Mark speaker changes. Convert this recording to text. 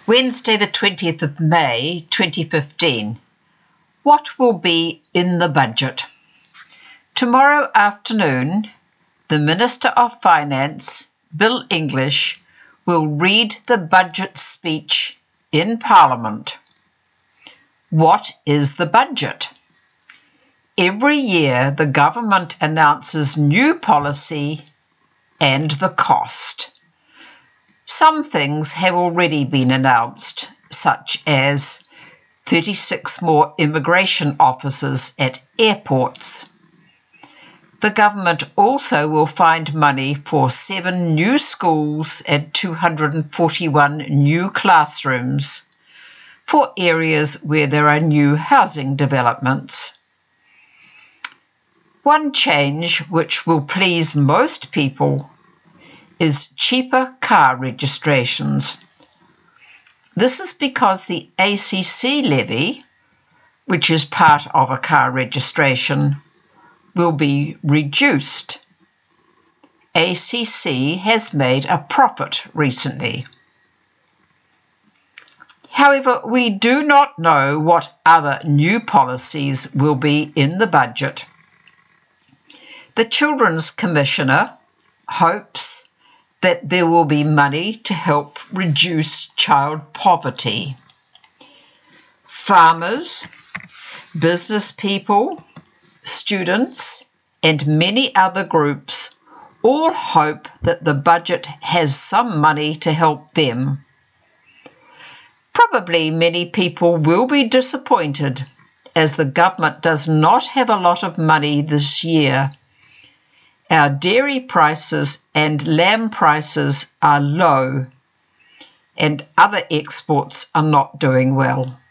Speaker 1: Wednesday, the 20th of May, 2015. What will be in the budget? Tomorrow afternoon, the Minister of Finance, Bill English, will read the budget speech in Parliament. What is the budget? Every year, the government announces new policy and the cost. Some things have already been announced, such as 36 more immigration officers at airports. The government also will find money for 7 new schools and 241 new classrooms for areas where there are new housing developments. One change which will please most people is cheaper car registrations. This is because the ACC levy, which is part of a car registration, will be reduced. ACC has made a profit recently. However, we do not know what other new policies will be in the budget. The Children's Commissioner hopes that there will be money to help reduce child poverty. Farmers, business people, students, and many other groups all hope that the budget has some money to help them. Probably many people will be disappointed as the government does not have a lot of money this year. Our dairy prices and lamb prices are low, and other exports are not doing well.